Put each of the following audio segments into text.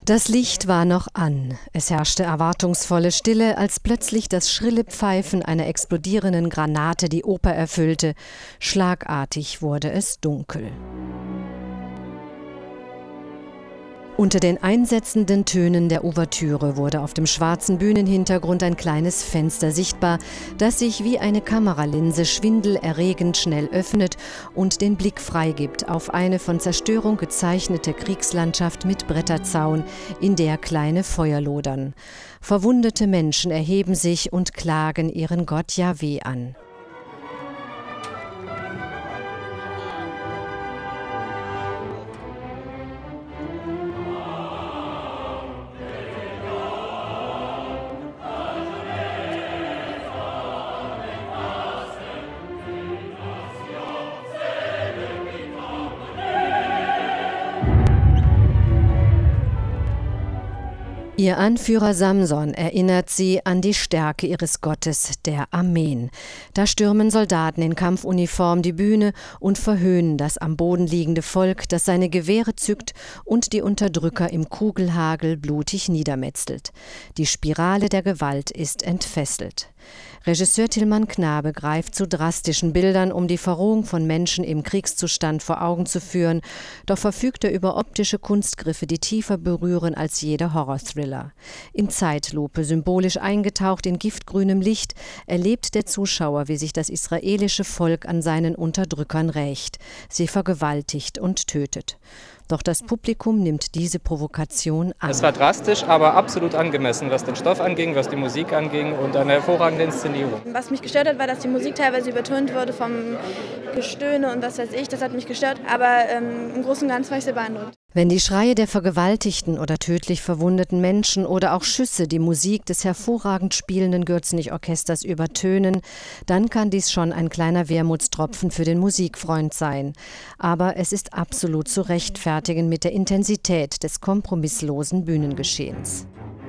Das Licht war noch an. Es herrschte erwartungsvolle Stille, als plötzlich das schrille Pfeifen einer explodierenden Granate die Oper erfüllte. Schlagartig wurde es dunkel. Unter den einsetzenden Tönen der Ouvertüre wurde auf dem schwarzen Bühnenhintergrund ein kleines Fenster sichtbar, das sich wie eine Kameralinse schwindelerregend schnell öffnet und den Blick freigibt auf eine von Zerstörung gezeichnete Kriegslandschaft mit Bretterzaun, in der kleine Feuer lodern. Verwundete Menschen erheben sich und klagen ihren Gott Jahwe an. Ihr Anführer Samson erinnert sie an die Stärke ihres Gottes, der Amen. Da stürmen Soldaten in Kampfuniform die Bühne und verhöhnen das am Boden liegende Volk, das seine Gewehre zückt und die Unterdrücker im Kugelhagel blutig niedermetzelt. Die Spirale der Gewalt ist entfesselt. Regisseur Tilman Knabe greift zu drastischen Bildern, um die Verrohung von Menschen im Kriegszustand vor Augen zu führen, doch verfügt er über optische Kunstgriffe, die tiefer berühren als jeder Horror-Thriller. In Zeitlupe, symbolisch eingetaucht in giftgrünem Licht, erlebt der Zuschauer, wie sich das israelische Volk an seinen Unterdrückern rächt, sie vergewaltigt und tötet. Doch das Publikum nimmt diese Provokation an. Es war drastisch, aber absolut angemessen, was den Stoff anging, was die Musik anging und eine hervorragende Inszenierung. Was mich gestört hat, war, dass die Musik teilweise übertönt wurde vom Gestöhne und was weiß ich. Das hat mich gestört, aber im Großen und Ganzen war ich sehr beeindruckt. Wenn die Schreie der vergewaltigten oder tödlich verwundeten Menschen oder auch Schüsse die Musik des hervorragend spielenden Gürzenich-Orchesters übertönen, dann kann dies schon ein kleiner Wermutstropfen für den Musikfreund sein. Aber es ist absolut zu rechtfertigen mit der Intensität des kompromisslosen Bühnengeschehens.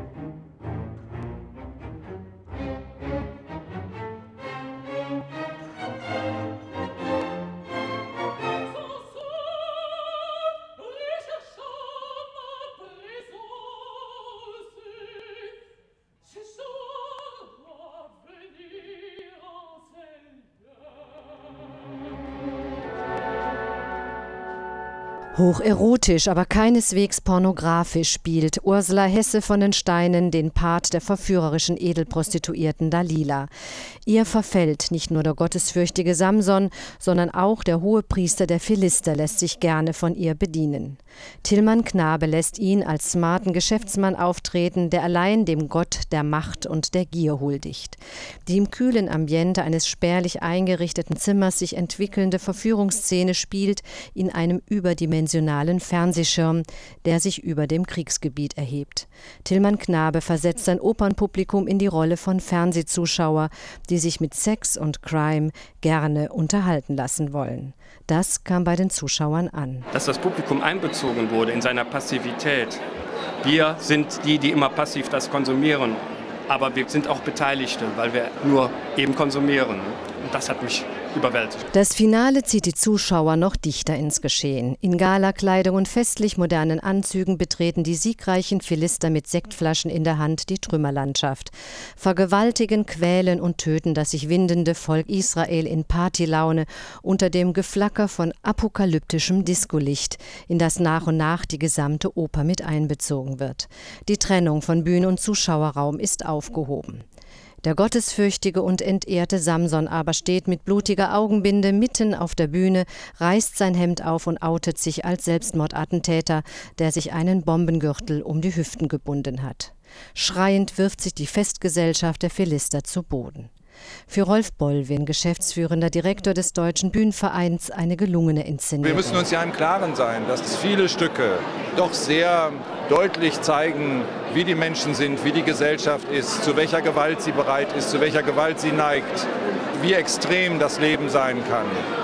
Hocherotisch, aber keineswegs pornografisch spielt Ursula Hesse von den Steinen den Part der verführerischen Edelprostituierten Dalila. Ihr verfällt nicht nur der gottesfürchtige Samson, sondern auch der Hohepriester der Philister lässt sich gerne von ihr bedienen. Tilman Knabe lässt ihn als smarten Geschäftsmann auftreten, der allein dem Gott der Macht und der Gier huldigt. Die im kühlen Ambiente eines spärlich eingerichteten Zimmers sich entwickelnde Verführungsszene spielt in einem überdimensionalen Fernsehschirm, der sich über dem Kriegsgebiet erhebt. Tilman Knabe versetzt sein Opernpublikum in die Rolle von Fernsehzuschauer, die sich mit Sex und Crime gerne unterhalten lassen wollen. Das kam bei den Zuschauern an. Dass das Publikum einbezogen wurde in seiner Passivität. Wir sind die, die immer passiv das konsumieren, aber wir sind auch Beteiligte, weil wir nur eben konsumieren. Und das hat mich überwältigt. Das Finale zieht die Zuschauer noch dichter ins Geschehen. In Galakleidung und festlich modernen Anzügen betreten die siegreichen Philister mit Sektflaschen in der Hand die Trümmerlandschaft. Vergewaltigen, quälen und töten das sich windende Volk Israel in Partylaune unter dem Geflacker von apokalyptischem Discolicht, in das nach und nach die gesamte Oper mit einbezogen wird. Die Trennung von Bühne und Zuschauerraum ist aufgehoben. Der gottesfürchtige und entehrte Samson aber steht mit blutiger Augenbinde mitten auf der Bühne, reißt sein Hemd auf und outet sich als Selbstmordattentäter, der sich einen Bombengürtel um die Hüften gebunden hat. Schreiend wirft sich die Festgesellschaft der Philister zu Boden. Für Rolf Bollwin, geschäftsführender Direktor des Deutschen Bühnenvereins, eine gelungene Inszenierung. Wir müssen uns ja im Klaren sein, dass viele Stücke doch sehr deutlich zeigen, wie die Menschen sind, wie die Gesellschaft ist, zu welcher Gewalt sie bereit ist, zu welcher Gewalt sie neigt, wie extrem das Leben sein kann.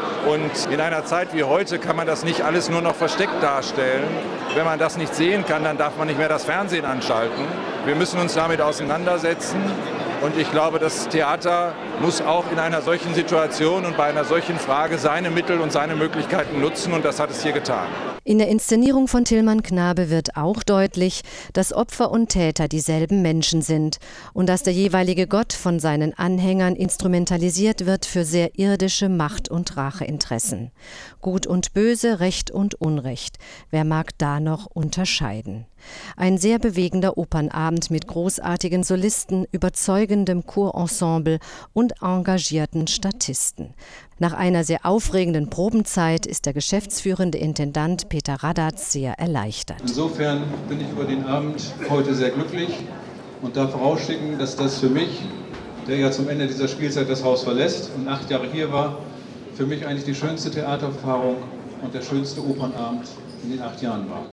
Und in einer Zeit wie heute kann man das nicht alles nur noch versteckt darstellen. Wenn man das nicht sehen kann, dann darf man nicht mehr das Fernsehen anschalten. Wir müssen uns damit auseinandersetzen. Und ich glaube, das Theater muss auch in einer solchen Situation und bei einer solchen Frage seine Mittel und seine Möglichkeiten nutzen. Und das hat es hier getan. In der Inszenierung von Tilman Knabe wird auch deutlich, dass Opfer und Täter dieselben Menschen sind und dass der jeweilige Gott von seinen Anhängern instrumentalisiert wird für sehr irdische Macht- und Racheinteressen. Gut und Böse, Recht und Unrecht. Wer mag da noch unterscheiden? Ein sehr bewegender Opernabend mit großartigen Solisten, überzeugendem Chorensemble und engagierten Statisten. Nach einer sehr aufregenden Probenzeit ist der geschäftsführende Intendant Peter Radatz sehr erleichtert. Insofern bin ich über den Abend heute sehr glücklich und darf vorausschicken, dass das für mich, der ja zum Ende dieser Spielzeit das Haus verlässt und 8 Jahre hier war, für mich eigentlich die schönste Theatererfahrung und der schönste Opernabend in den 8 Jahren war.